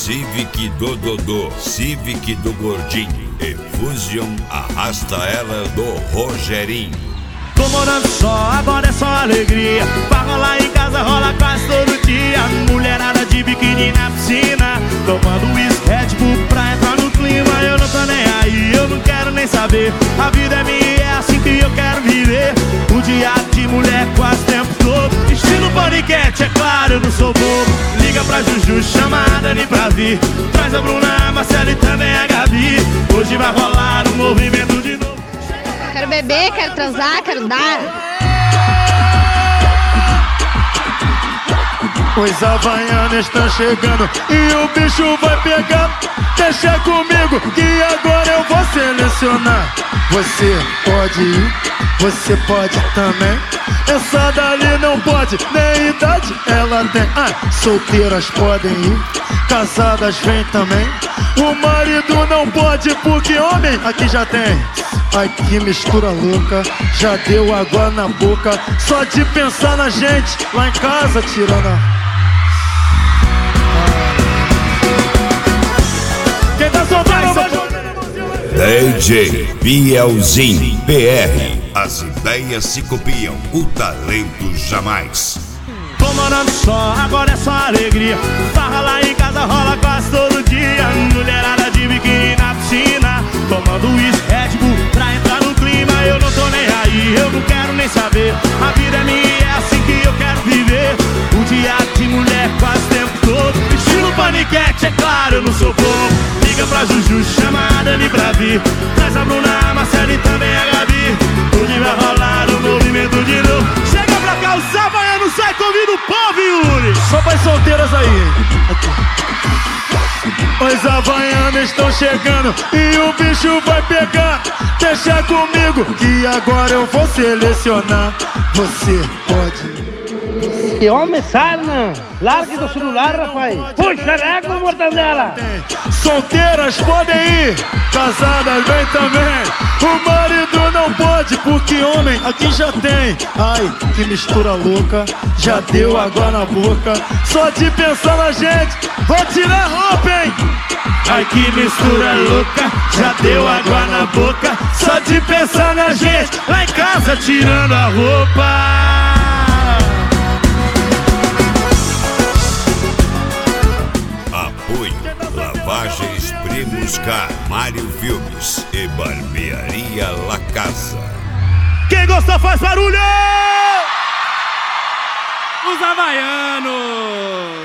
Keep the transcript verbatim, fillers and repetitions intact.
Civic do Dodô, Civic do Gordinho e Fusion arrasta ela do Rogerinho. Tô morando só, agora é só alegria. Pra rolar em casa rola quase todo dia. Mulherada de biquíni na piscina, tomando uísque, Red Bull pra entrar no clima. Eu não tô nem aí, eu não quero nem saber. A vida é minha e é assim que eu quero viver. O dia de mulher quase o tempo todo. Estilo paniquete, é claro, eu não sou bobo. Liga pra Juju, chama a Dani pra vir. Traz a Bruna, a Marcela e também a Gabi. Hoje vai rolar um movimento de novo. Quero beber, quero transar, quero dar. Os havaianos estão chegando e o bicho vai pegar. Deixa comigo que agora eu vou selecionar. Você pode ir, você pode também. Essa dali não pode, nem idade ela tem. Ah, solteiras podem ir, casadas vem também. O marido não pode porque homem aqui já tem. Ai que mistura louca, já deu água na boca. Só de pensar na gente, lá em casa tirando a... Quem tá soltando vai jogar. D J Bielzinho P R. As ideias se copiam, o talento jamais. Tô morando só, agora é só alegria. Farra lá em casa rola quase todo dia. Mulherada de biquíni na piscina, tomando uísque, Red Bull pra entrar no clima. Eu não tô nem aí, eu não quero nem saber. A vida é minha e é assim que eu quero viver. O dia de mulher quase o tempo todo. Estilo paniquete, é claro, eu não sou bobo. Liga pra Juju, chama a Dani pra vir. Traz a Bruna, a Marcela e também a Gabi. Hoje vai rolar um movimento de novo. Chega pra cá, o Savaiano sai, convida o povo, Yuri. Só para as solteiras aí. Os havaianos estão chegando e o bicho vai pegar. Deixa comigo que agora eu vou selecionar. Você pode. Que homem, sarna! Largue do celular, rapaz! Puxa, régua, mortandela! Solteiras podem ir, casadas vem também. O marido não pode, porque homem aqui já tem. Ai, que mistura louca, já deu água na boca. Só de pensar na gente, vou tirar a roupa, hein? Ai, que mistura louca, já deu água na boca. Só de pensar na gente, lá em casa tirando a roupa. Lavagens Primos Car, Mário Filmes e Barbearia La Casa. Quem gosta faz barulho! Os havaianos!